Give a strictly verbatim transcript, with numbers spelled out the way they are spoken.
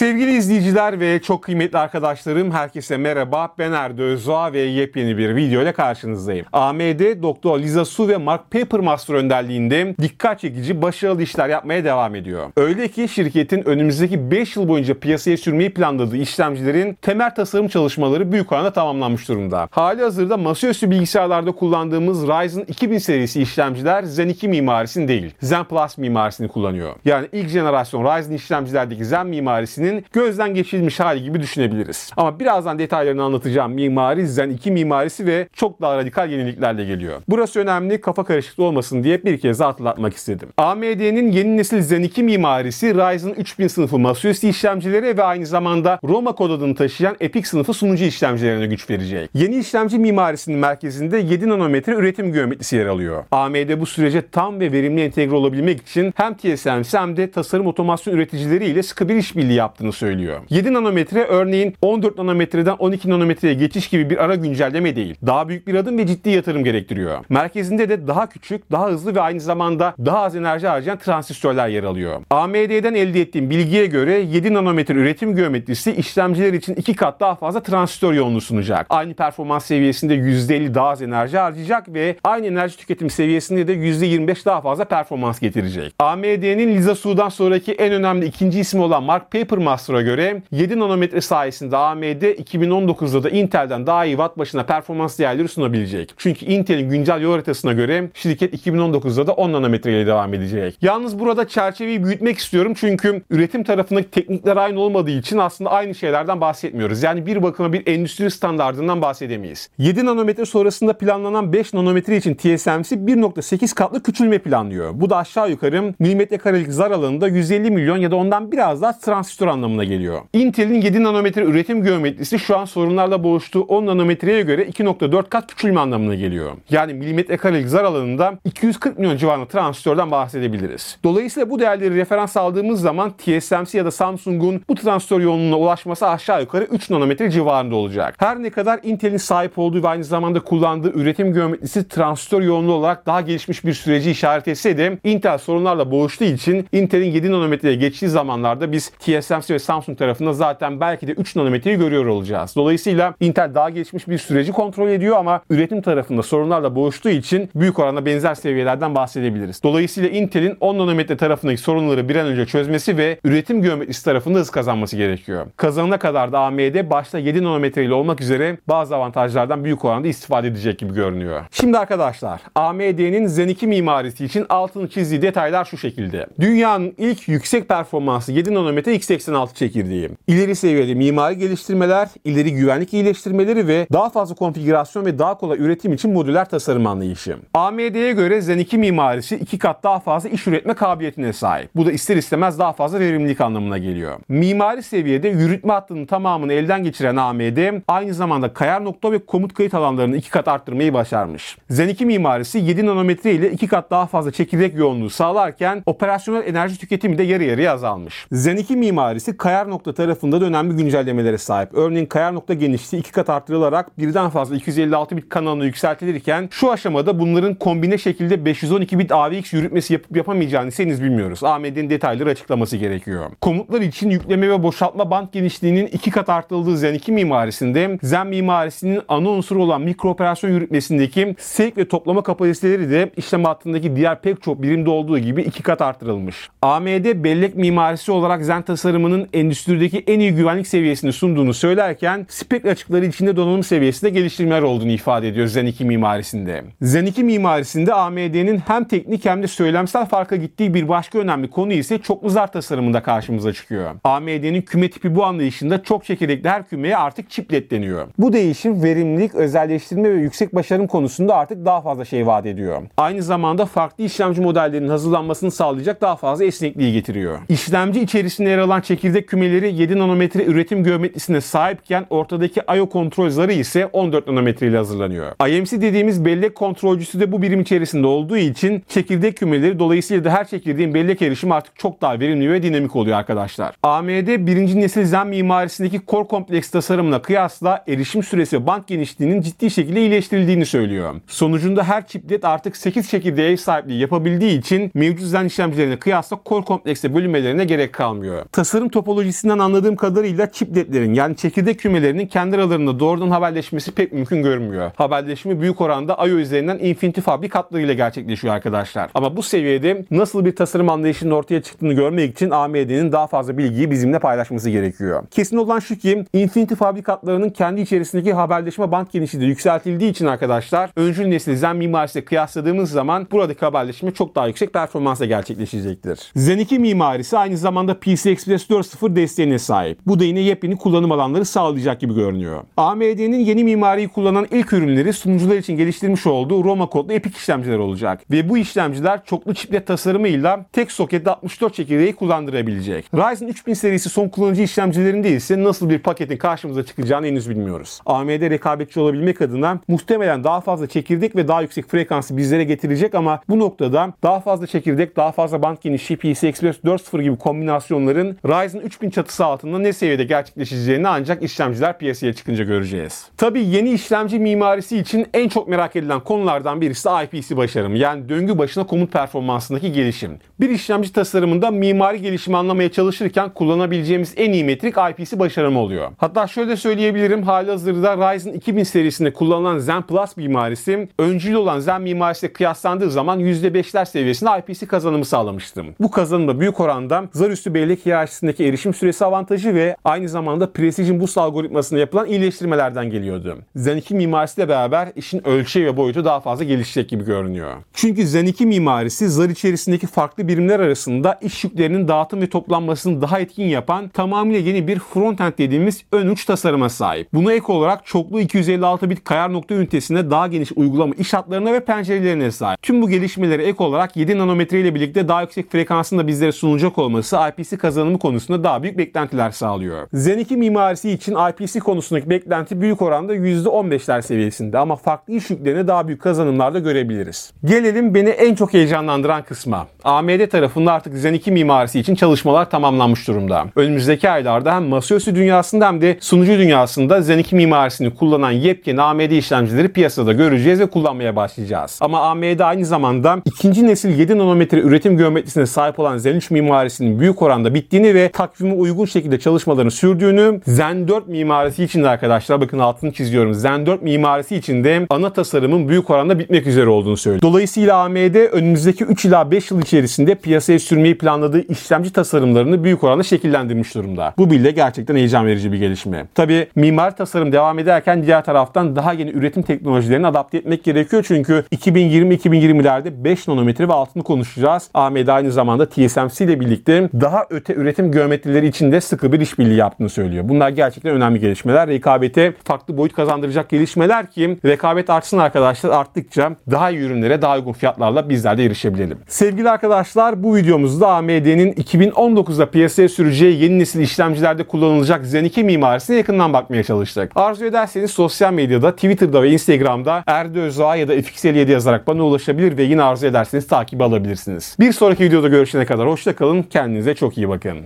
Sevgili izleyiciler ve çok kıymetli arkadaşlarım, herkese merhaba. Ben Erdo Özdoğa ve yepyeni bir video ile karşınızdayım. A M D, Doktor Lisa Su ve Mark Papermaster önderliğinde dikkat çekici, başarılı işler yapmaya devam ediyor. Öyle ki şirketin önümüzdeki beş yıl boyunca piyasaya sürmeyi planladığı işlemcilerin temel tasarım çalışmaları büyük oranda tamamlanmış durumda. Halihazırda masaüstü bilgisayarlarda kullandığımız Ryzen iki bin serisi işlemciler Zen iki mimarisini değil, Zen Plus mimarisini kullanıyor. Yani ilk jenerasyon Ryzen işlemcilerdeki Zen mimarisinin gözden geçirilmiş hali gibi düşünebiliriz. Ama birazdan detaylarını anlatacağım mimari Zen iki mimarisi ve çok daha radikal yeniliklerle geliyor. Burası önemli, kafa karışıklığı olmasın diye bir kez daha hatırlatmak istedim. A M D'nin yeni nesil Zen iki mimarisi Ryzen üç bin sınıfı masaüstü işlemcilere ve aynı zamanda Roma kod adını taşıyan Epix sınıfı sunucu işlemcilerine güç verecek. Yeni işlemci mimarisinin merkezinde yedi nanometre üretim geometrisi yer alıyor. A M D bu sürece tam ve verimli entegre olabilmek için hem T S M C hem de tasarım otomasyon üreticileriyle sıkı bir işbirliği yaptığını söylüyor. yedi nanometre örneğin on dört nanometreden on iki nanometreye geçiş gibi bir ara güncelleme değil. Daha büyük bir adım ve ciddi yatırım gerektiriyor. Merkezinde de daha küçük, daha hızlı ve aynı zamanda daha az enerji harcayan transistörler yer alıyor. A M D'den elde ettiğim bilgiye göre yedi nanometre üretim geometrisi işlemciler için iki kat daha fazla transistör yoğunluğu sunacak. Aynı performans seviyesinde yüzde elli daha az enerji harcayacak ve aynı enerji tüketim seviyesinde de yüzde yirmi beş daha fazla performans getirecek. A M D'nin Lisa Su'dan sonraki en önemli ikinci ismi olan Mark Papermaster'a göre yedi nanometre sayesinde A M D iki bin on dokuzda da Intel'den daha iyi watt başına performans değerleri sunabilecek. Çünkü Intel'in güncel yol haritasına göre şirket iki bin on dokuzda da on nanometre ile devam edecek. Yalnız burada çerçeveyi büyütmek istiyorum çünkü üretim tarafındaki teknikler aynı olmadığı için aslında aynı şeylerden bahsetmiyoruz. Yani bir bakıma bir endüstri standardından bahsedemeyiz. yedi nanometre sonrasında planlanan beş nanometre için T S M C bir nokta sekiz katlı küçülme planlıyor. Bu da aşağı yukarı milimetre karelik zar alanında yüz elli milyon ya da ondan biraz daha transistör anlamına geliyor. Intel'in yedi nanometre üretim geometrisi şu an sorunlarla boğuştuğu on nanometreye göre iki nokta dört kat küçülme anlamına geliyor. Yani milimetre karelik zar alanında iki yüz kırk milyon civarında transistörden bahsedebiliriz. Dolayısıyla bu değerleri referans aldığımız zaman T S M C ya da Samsung'un bu transistör yoğunluğuna ulaşması aşağı yukarı üç nanometre civarında olacak. Her ne kadar Intel'in sahip olduğu ve aynı zamanda kullandığı üretim geometrisi transistör yoğunluğu olarak daha gelişmiş bir süreci işaret etse de Intel sorunlarla boğuştuğu için Intel'in yedi nanometreye geçtiği zamanlarda biz T S M C ve Samsung tarafında zaten belki de üç nanometreyi görüyor olacağız. Dolayısıyla Intel daha gelişmiş bir süreci kontrol ediyor ama üretim tarafında sorunlarla boğuştuğu için büyük oranda benzer seviyelerden bahsedebiliriz. Dolayısıyla Intel'in on nanometre tarafındaki sorunları bir an önce çözmesi ve üretim geometrisi tarafında hız kazanması gerekiyor. Kazanana kadar da A M D başta yedi nanometre ile olmak üzere bazı avantajlardan büyük oranda istifade edecek gibi görünüyor. Şimdi arkadaşlar, A M D'nin Zen iki mimarisi için altını çizdiği detaylar şu şekilde. Dünyanın ilk yüksek performanslı yedi nanometre x seksen altı çekirdeği. İleri seviyede mimari geliştirmeler, ileri güvenlik iyileştirmeleri ve daha fazla konfigürasyon ve daha kolay üretim için modüler tasarım anlayışı. A M D'ye göre Zen iki mimarisi iki kat daha fazla iş üretme kabiliyetine sahip. Bu da ister istemez daha fazla verimlilik anlamına geliyor. Mimari seviyede yürütme hattının tamamını elden geçiren A M D aynı zamanda kayar nokta ve komut kayıt alanlarını iki kat arttırmayı başarmış. Zen iki mimarisi yedi nanometre ile iki kat daha fazla çekirdek yoğunluğu sağlarken operasyonel enerji tüketimi de yarı yarıya azalmış. Zen iki mimarisi kayar nokta tarafında da önemli güncellemelere sahip. Örneğin kayar nokta genişliği iki kat artırılarak birden fazla iki yüz elli altı bit kanalına yükseltilirken şu aşamada bunların kombine şekilde beş yüz on iki bit A V X yürütmesi yapıp yapamayacağını ise henüz bilmiyoruz. A M D'nin detayları açıklaması gerekiyor. Komutlar için yükleme ve boşaltma band genişliğinin iki kat artırıldığı Zen iki mimarisinde Zen mimarisinin ana unsuru olan mikro operasyon yürütmesindeki sevk ve toplama kapasiteleri de işlem hattındaki diğer pek çok birimde olduğu gibi iki kat artırılmış. A M D bellek mimarisi olarak Zen tasarımının endüstrideki en iyi güvenlik seviyesini sunduğunu söylerken spek açıkları içinde donanım seviyesinde geliştirmeler olduğunu ifade ediyor Zen iki mimarisinde. Zen iki mimarisinde A M D'nin hem teknik hem de söylemsel farka gittiği bir başka önemli konu ise çoklu zar tasarımında karşımıza çıkıyor. A M D'nin küme tipi bu anlayışında çok çekirdekli her kümeye artık chiplet deniyor. Bu değişim verimlilik, özelleştirme ve yüksek başarım konusunda artık daha fazla şey vaat ediyor. Aynı zamanda farklı işlemci modellerinin hazırlanmasını sağlayacak daha fazla esnekliği getiriyor. İşlemci içerisinde yer alan çekirdek kümeleri yedi nanometre üretim geometrisine sahipken ortadaki I O kontrol zarı ise on dört nanometre ile hazırlanıyor. I M C dediğimiz bellek kontrolcüsü de bu birim içerisinde olduğu için çekirdek kümeleri dolayısıyla da her çekirdeğin bellek erişimi artık çok daha verimli ve dinamik oluyor arkadaşlar. A M D birinci nesil Zen mimarisindeki core kompleks tasarımına kıyasla erişim süresi ve band genişliğinin ciddi şekilde iyileştirildiğini söylüyor. Sonucunda her chiplet artık sekiz çekirdeğe ev sahipliği yapabildiği için mevcut Zen işlemcilerine kıyasla core komplekse bölünmelerine gerek kalmıyor. Tasarım topolojisinden anladığım kadarıyla chipletlerin yani çekirdek kümelerinin kendi aralarında doğrudan haberleşmesi pek mümkün görünmüyor. Haberleşme büyük oranda I O üzerinden Infinity Fabric hatlarıyla gerçekleşiyor arkadaşlar. Ama bu seviyede nasıl bir tasarım anlayışının ortaya çıktığını görmek için A M D'nin daha fazla bilgiyi bizimle paylaşması gerekiyor. Kesin olan şu ki Infinity Fabric hatlarının kendi içerisindeki haberleşme band genişliği de yükseltildiği için arkadaşlar öncül nesil Zen mimarisiyle kıyasladığımız zaman buradaki haberleşme çok daha yüksek performansla gerçekleşecektir. Zen iki mimarisi aynı zamanda P C I Express dört nokta sıfır desteğine sahip. Bu da yine yepyeni kullanım alanları sağlayacak gibi görünüyor. A M D'nin yeni mimariyi kullanan ilk ürünleri sunucular için geliştirmiş olduğu Roma kodlu Epik işlemciler olacak. Ve bu işlemciler çoklu çiplet tasarımıyla tek sokette altmış dört çekirdeği kullandırabilecek. Ryzen üç bin serisi son kullanıcı işlemcilerinde ise nasıl bir paketin karşımıza çıkacağını henüz bilmiyoruz. A M D rekabetçi olabilmek adına muhtemelen daha fazla çekirdek ve daha yüksek frekansı bizlere getirecek ama bu noktada daha fazla çekirdek, daha fazla band genişliği P C I Express dört nokta sıfır gibi kombinasyonların Ryzen üç bin çatısı altında ne seviyede gerçekleşeceğini ancak işlemciler piyasaya çıkınca göreceğiz. Tabii yeni işlemci mimarisi için en çok merak edilen konulardan birisi de I P C başarımı yani döngü başına komut performansındaki gelişim. Bir işlemci tasarımında mimari gelişimi anlamaya çalışırken kullanabileceğimiz en iyi metrik I P C başarımı oluyor. Hatta şöyle söyleyebilirim, halihazırda Ryzen iki bin serisinde kullanılan Zen Plus mimarisi öncül olan Zen mimarisiyle kıyaslandığı zaman yüzde beşler seviyesinde I P C kazanımı sağlamıştım. Bu kazanım da büyük oranda zar üstü bellek hiyerarşisindeki erişim süresi avantajı ve aynı zamanda Precision Boost algoritmasında yapılan iyileştirmelerden geliyordu. Zen iki mimarisiyle beraber işin ölçeği ve boyutu daha fazla gelişecek gibi görünüyor. Çünkü Zen iki mimarisi zar içerisindeki farklı birimler arasında iş yüklerinin dağıtım ve toplanmasını daha etkin yapan tamamıyla yeni bir frontend dediğimiz ön uç tasarıma sahip. Buna ek olarak çoklu iki yüz elli altı bit kayar nokta ünitesine daha geniş uygulama iş hatlarına ve pencerelerine sahip. Tüm bu gelişmelere ek olarak yedi nanometre ile birlikte daha yüksek frekansın da bizlere sunulacak olması I P C kazanımı konusunda daha büyük beklentiler sağlıyor. Zen iki mimarisi için I P C konusundaki beklenti büyük oranda yüzde on beşler seviyesinde ama farklı iş yüklerine daha büyük kazanımlar da görebiliriz. Gelelim beni en çok heyecanlandıran kısma. A M D tarafında artık Zen iki mimarisi için çalışmalar tamamlanmış durumda. Önümüzdeki aylarda hem masaüstü dünyasında hem de sunucu dünyasında Zen iki mimarisini kullanan yepyeni A M D işlemcileri piyasada göreceğiz ve kullanmaya başlayacağız. Ama A M D aynı zamanda ikinci nesil yedi nanometre üretim geometrisine sahip olan Zen üç mimarisinin büyük oranda bittiğini ve takvime uygun şekilde çalışmalarını sürdüğünü, Zen dört mimarisi için de arkadaşlar bakın altını çiziyorum. Zen dört mimarisi için de ana tasarımın büyük oranda bitmek üzere olduğunu söylüyor. Dolayısıyla A M D önümüzdeki üç ila beş yıl içerisinde piyasaya sürmeyi planladığı işlemci tasarımlarını büyük oranda şekillendirmiş durumda. Bu bile gerçekten heyecan verici bir gelişme. Tabii mimari tasarım devam ederken diğer taraftan daha yeni üretim teknolojilerini adapte etmek gerekiyor. Çünkü iki bin yirmi iki bin yirmilerde beş nanometre ve altını konuşacağız. A M D aynı zamanda T S M C ile birlikte daha öte üretim geometrileri için de sıkı bir işbirliği yaptığını söylüyor. Bunlar gerçekten önemli gelişmeler. Rekabete farklı boyut kazandıracak gelişmeler ki rekabet artsın arkadaşlar, arttıkça daha iyi ürünlere daha uygun fiyatlarla bizler de erişebilelim. Sevgili arkadaşlar, bu videomuzda A M D'nin iki bin on dokuzda piyasaya süreceği yeni nesil işlemcilerde kullanılacak Zen iki mimarisine yakından bakmaya çalıştık. Arzu ederseniz sosyal medyada, Twitter'da ve Instagram'da Erdoğan ya da F X L yedi yazarak bana ulaşabilir ve yine arzu ederseniz takibi alabilirsiniz. Bir sonraki videoda görüşene kadar hoşça kalın. Kendinize çok iyi bakın.